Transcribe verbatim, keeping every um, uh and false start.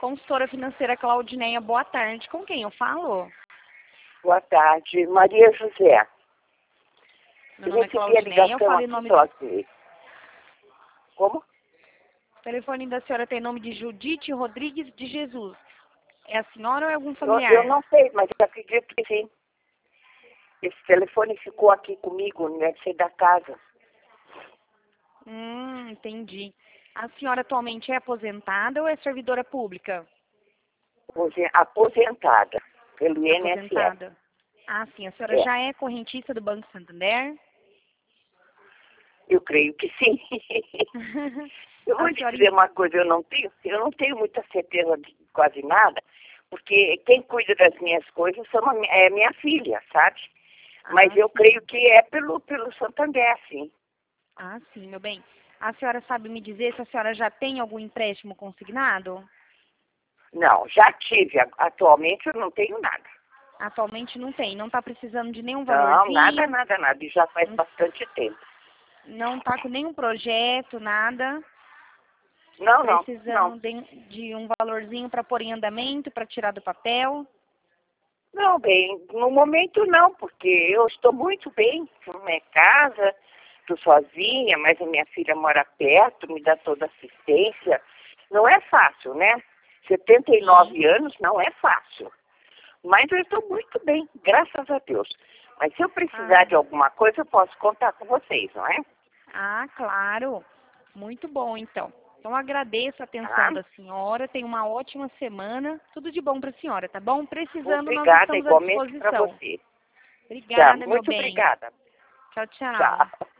consultora financeira Claudineia, boa tarde. Com quem eu falo? Boa tarde, Maria José. Meu nome é Claudineia, eu falei o nome... Do... Como? O telefone da senhora tem nome de Judite Rodrigues de Jesus. É a senhora ou é algum Eu, familiar? eu não sei, mas eu acredito que sim. Esse telefone ficou aqui comigo, deve ser da casa. Hum, entendi. A senhora atualmente é aposentada ou é servidora pública? Aposentada pelo I N S S. Aposentada. Ah, sim. A senhora É. já é correntista do Banco Santander? Eu creio que sim. Eu vou A te senhora... dizer uma coisa, eu não tenho, eu não tenho muita certeza de quase nada, porque quem cuida das minhas coisas são a, mi- é minha filha, sabe? Mas Ah, eu sim. creio que é pelo, pelo Santander, sim. Ah, sim, meu bem. A senhora sabe me dizer se a senhora já tem algum empréstimo consignado? Não, já tive. A- Atualmente eu não tenho nada. Atualmente não tem. Não está precisando de nenhum Não, nada, valorzinho? nada, nada. E já faz Não, bastante tempo. não está com nenhum projeto, nada? Não, não, não. Precisando de, de um valorzinho para pôr em andamento, para tirar do papel? Não, bem, no momento não, porque eu estou muito bem na minha casa, estou sozinha, mas a minha filha mora perto, me dá toda assistência. Não é fácil, né? setenta e nove Sim. anos não é fácil. Mas eu estou muito bem, graças a Deus. Mas se eu precisar Ah, de alguma coisa, eu posso contar com vocês, não é? ah, claro. Muito bom, então. Então, agradeço a atenção Tá? da senhora. Tenha uma ótima semana. Tudo de bom para a senhora, tá bom? Precisando, nós Obrigada estamos à igualmente para disposição. você. Tá, Obrigada, meu muito bem. obrigada. Tchau, tchau. Tchau.